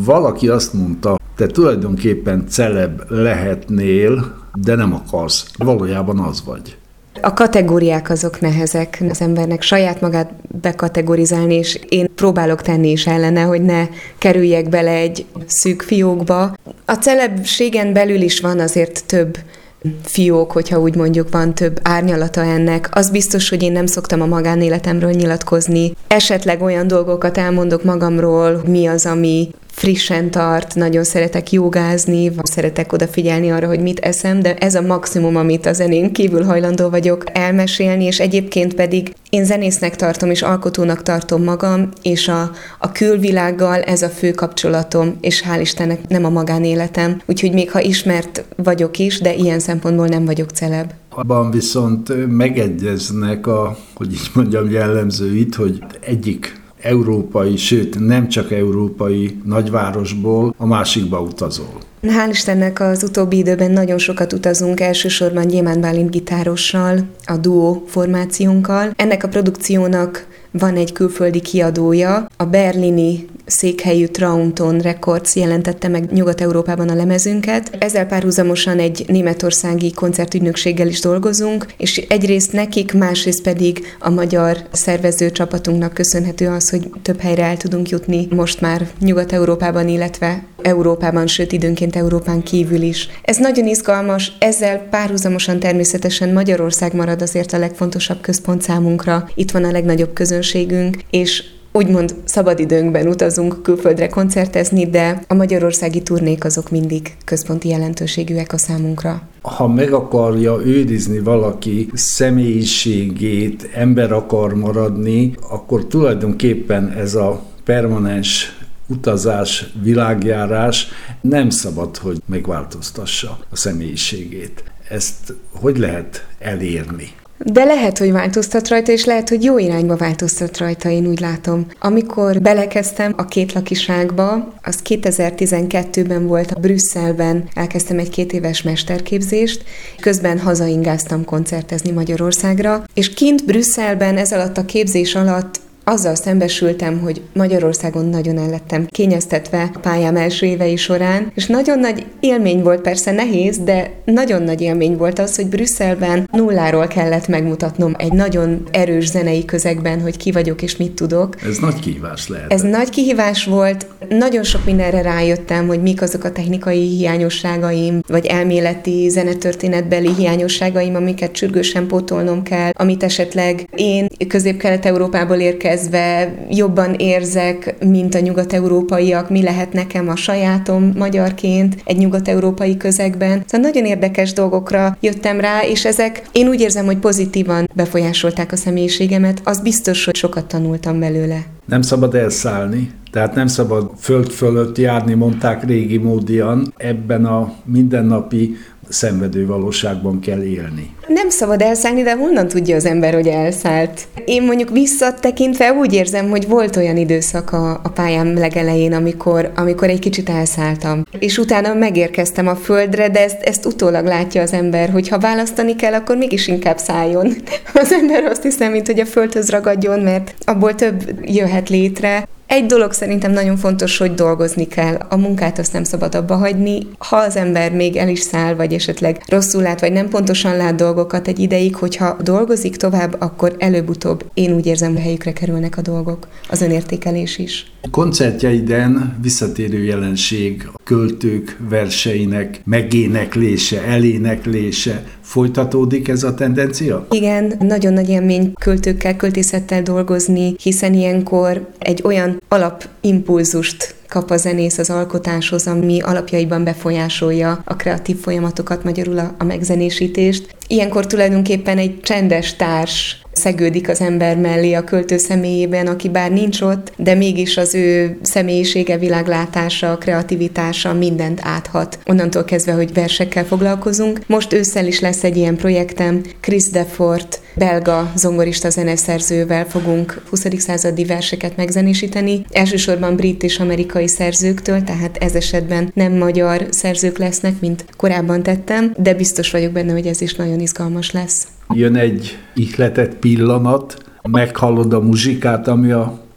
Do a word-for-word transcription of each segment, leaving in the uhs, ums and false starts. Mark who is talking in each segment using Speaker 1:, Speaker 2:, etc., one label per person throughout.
Speaker 1: valaki azt mondta, te tulajdonképpen celeb lehetnél, de nem akarsz. Valójában az vagy.
Speaker 2: A kategóriák azok nehezek az embernek saját magát bekategorizálni, és én próbálok tenni is ellene, hogy ne kerüljek bele egy szűk fiókba. A celebségen belül is van azért több fiók, hogyha úgy mondjuk, van több árnyalata ennek. Az biztos, hogy én nem szoktam a magánéletemről nyilatkozni. Esetleg olyan dolgokat elmondok magamról, mi az, ami frissen tart, nagyon szeretek jogázni, szeretek odafigyelni arra, hogy mit eszem, de ez a maximum, amit a zenén kívül hajlandó vagyok elmesélni, és egyébként pedig én zenésznek tartom, és alkotónak tartom magam, és a, a külvilággal ez a fő kapcsolatom, és hál' Istennek nem a magánéletem. Úgyhogy még ha ismert vagyok is, de ilyen szempontból nem vagyok celeb.
Speaker 1: Abban viszont megegyeznek a, hogy így mondjam, jellemzőit, hogy egyik európai, sőt nem csak európai nagyvárosból a másikba utazol.
Speaker 2: Hál' Istennek az utóbbi időben nagyon sokat utazunk, elsősorban Gyémánt Bálint gitárossal, a duó formációnkkal. Ennek a produkciónak van egy külföldi kiadója, a berlini székhelyű Traumton Records jelentette meg Nyugat-Európában a lemezünket. Ezzel párhuzamosan egy németországi koncertügynökséggel is dolgozunk, és egyrészt nekik, másrészt pedig a magyar szervező csapatunknak köszönhető az, hogy több helyre el tudunk jutni most már Nyugat-Európában, illetve Európában, sőt időnként Európán kívül is. Ez nagyon izgalmas, ezzel párhuzamosan természetesen Magyarország marad azért a legfontosabb központ számunkra. Itt van a legnagyobb közönségünk, és úgymond szabadidőnkben utazunk külföldre koncertezni, de a magyarországi turnék azok mindig központi jelentőségűek a számunkra.
Speaker 1: Ha meg akarja őrizni valaki személyiségét, ember akar maradni, akkor tulajdonképpen ez a permanens utazás, világjárás nem szabad, hogy megváltoztassa a személyiségét. Ezt hogy lehet elérni?
Speaker 2: De lehet, hogy változtat rajta, és lehet, hogy jó irányba változtat rajta, én úgy látom. Amikor belekezdtem a kétlakiságba, az kétezer-tizenkettőben volt, a Brüsszelben elkezdtem egy két éves mesterképzést, közben hazaingáztam koncertezni Magyarországra, és kint Brüsszelben ez alatt a képzés alatt azzal szembesültem, hogy Magyarországon nagyon el lettem kényeztetve a pályám első évei során, és nagyon nagy élmény volt, persze nehéz, de nagyon nagy élmény volt az, hogy Brüsszelben nulláról kellett megmutatnom egy nagyon erős zenei közegben, hogy ki vagyok és mit tudok.
Speaker 1: Ez nagy kihívás lehet.
Speaker 2: Ez nagy kihívás volt, nagyon sok mindenre rájöttem, hogy mik azok a technikai hiányosságaim, vagy elméleti zenetörténetbeli hiányosságaim, amiket sürgősen pótolnom kell, amit esetleg én Közép-Kelet-Európából érkeztem, jobban érzek, mint a nyugat-európaiak, mi lehet nekem a sajátom magyarként egy nyugat-európai közegben. Szóval nagyon érdekes dolgokra jöttem rá, és ezek én úgy érzem, hogy pozitívan befolyásolták a személyiségemet. Az biztos, hogy sokat tanultam belőle.
Speaker 1: Nem szabad elszállni, tehát nem szabad föld fölött járni, mondták régi módian, ebben a mindennapi szenvedő valóságban kell élni.
Speaker 2: Nem szabad elszállni, de honnan tudja az ember, hogy elszállt? Én mondjuk visszatekintve úgy érzem, hogy volt olyan időszak a, a pályám legelején, amikor, amikor egy kicsit elszálltam. És utána megérkeztem a földre, de ezt, ezt utólag látja az ember, hogy ha választani kell, akkor mégis inkább szálljon. Az ember azt hiszem, mint hogy a földhöz ragadjon, mert abból több jöhet létre. Egy dolog szerintem nagyon fontos, hogy dolgozni kell. A munkát azt nem szabad abba hagyni. Ha az ember még el is száll, vagy esetleg rosszul lát, vagy nem pontosan lát dolgokat egy ideig, hogyha dolgozik tovább, akkor előbb-utóbb én úgy érzem, hogy helyükre kerülnek a dolgok, az önértékelés is.
Speaker 1: Koncertjeiden visszatérő jelenség a költők verseinek megéneklése, eléneklése. Folytatódik ez a tendencia?
Speaker 2: Igen, nagyon nagy élmény költőkkel, költészettel dolgozni, hiszen ilyenkor egy olyan alapimpulzust kap a zenész az alkotáshoz, ami alapjaiban befolyásolja a kreatív folyamatokat, magyarul a, a megzenésítést. Ilyenkor tulajdonképpen egy csendes társ szegődik az ember mellé a költő személyében, aki bár nincs ott, de mégis az ő személyisége, világlátása, kreativitása mindent áthat. Onnantól kezdve, hogy versekkel foglalkozunk. Most ősszel is lesz egy ilyen projektem. Chris Defort, belga zongorista zeneszerzővel fogunk huszadik századi verseket megzenésíteni. Elsősorban brit és amerikai szerzőktől, tehát ez esetben nem magyar szerzők lesznek, mint korábban tettem, de biztos vagyok benne, hogy ez is nagyon izgalmas lesz.
Speaker 1: Jön egy ihletett pillanat, meghallod a muzsikát, ami a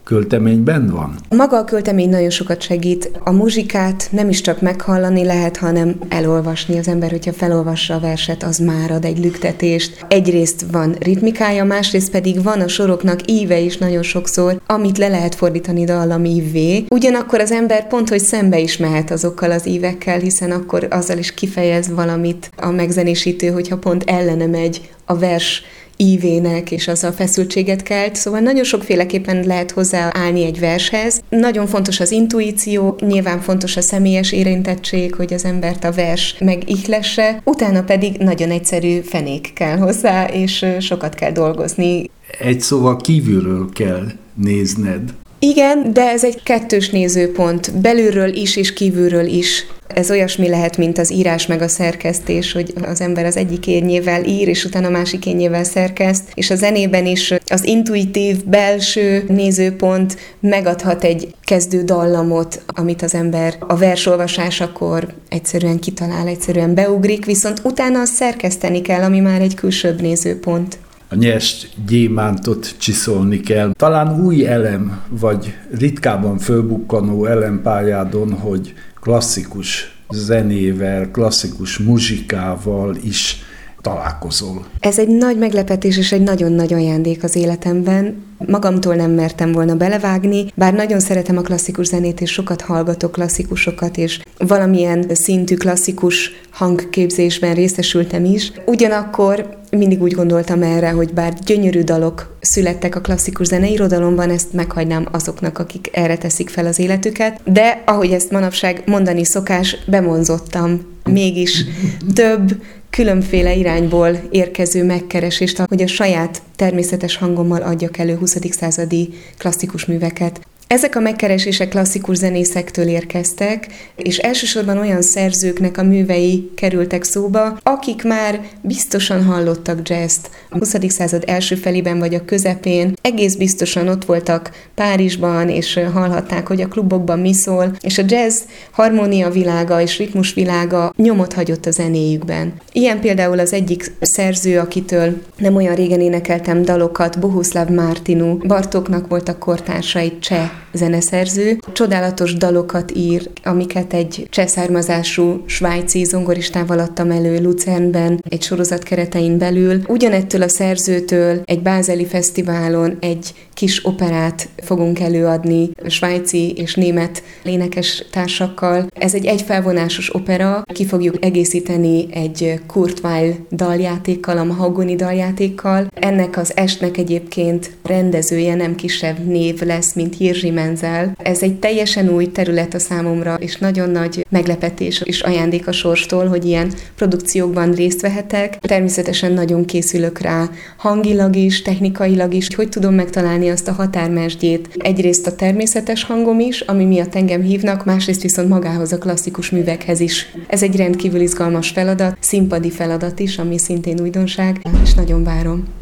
Speaker 1: költeményben van?
Speaker 2: Maga a költemény nagyon sokat segít. A muzsikát nem is csak meghallani lehet, hanem elolvasni. Az ember, hogyha felolvassa a verset, az már ad egy lüktetést. Egyrészt van ritmikája, másrészt pedig van a soroknak íve is nagyon sokszor, amit le lehet fordítani dallamívvé. Ugyanakkor az ember pont, hogy szembe is mehet azokkal az ívekkel, hiszen akkor azzal is kifejez valamit a megzenésítő, hogyha pont ellene megy a vers ívének, és az a feszültséget kelt. Szóval nagyon sokféleképpen lehet hozzáállni egy vershez. Nagyon fontos az intuíció, nyilván fontos a személyes érintettség, hogy az embert a vers megihlesse, utána pedig nagyon egyszerű fenék kell hozzá, és sokat kell dolgozni.
Speaker 1: Egy szóval kívülről kell nézned.
Speaker 2: Igen, de ez egy kettős nézőpont, belülről is és kívülről is. Ez olyasmi lehet, mint az írás meg a szerkesztés, hogy az ember az egyik érnyével ír, és utána a másik érnyével szerkeszt, és a zenében is az intuitív, belső nézőpont megadhat egy kezdő dallamot, amit az ember a versolvasásakor egyszerűen kitalál, egyszerűen beugrik, viszont utána azt szerkeszteni kell, ami már egy külsőbb nézőpont.
Speaker 1: A nyers gyémántot csiszolni kell. Talán új elem, vagy ritkában fölbukkanó elempályádon, hogy klasszikus zenével, klasszikus muzsikával is találkozol.
Speaker 2: Ez egy nagy meglepetés és egy nagyon nagy ajándék az életemben. Magamtól nem mertem volna belevágni, bár nagyon szeretem a klasszikus zenét, és sokat hallgatok klasszikusokat, és valamilyen szintű klasszikus hangképzésben részesültem is. Ugyanakkor mindig úgy gondoltam erre, hogy bár gyönyörű dalok születtek a klasszikus zeneirodalomban, ezt meghagynám azoknak, akik erre teszik fel az életüket, de ahogy ezt manapság mondani szokás, bemonzottam mégis több különféle irányból érkező megkeresést, hogy a saját természetes hangommal adjak elő huszadik századi klasszikus műveket. Ezek a megkeresések klasszikus zenészektől érkeztek, és elsősorban olyan szerzőknek a művei kerültek szóba, akik már biztosan hallottak jazzt. A huszadik század első felében vagy a közepén egész biztosan ott voltak Párizsban, és hallhatták, hogy a klubokban mi szól, és a jazz harmónia világa és ritmus világa nyomot hagyott a zenéjükben. Ilyen például az egyik szerző, akitől nem olyan régen énekeltem dalokat, Bohuslav Martinu. Bartóknak voltak kortársai, cseh zeneszerző. Csodálatos dalokat ír, amiket egy cseh származású svájci zongoristával adtam elő Luzernben, egy sorozat keretein belül. Ugyanettől a szerzőtől egy bázeli fesztiválon egy kis operát fogunk előadni svájci és német énekes társakkal. Ez egy egyfelvonásos opera, ki fogjuk egészíteni egy Kurt Weill daljátékkal, a mahagoni daljátékkal. Ennek az estnek egyébként rendezője nem kisebb név lesz, mint Jiří Menzel. Ez egy teljesen új terület a számomra, és nagyon nagy meglepetés és ajándék a sorstól, hogy ilyen produkciókban részt vehetek. Természetesen nagyon készülök rá hangilag is, technikailag is, hogy tudom megtalálni azt a határmesdjét. Egyrészt a természetes hangom is, ami miatt engem hívnak, másrészt viszont magához a klasszikus művekhez is. Ez egy rendkívül izgalmas feladat, színpadi feladat is, ami szintén újdonság, és nagyon várom.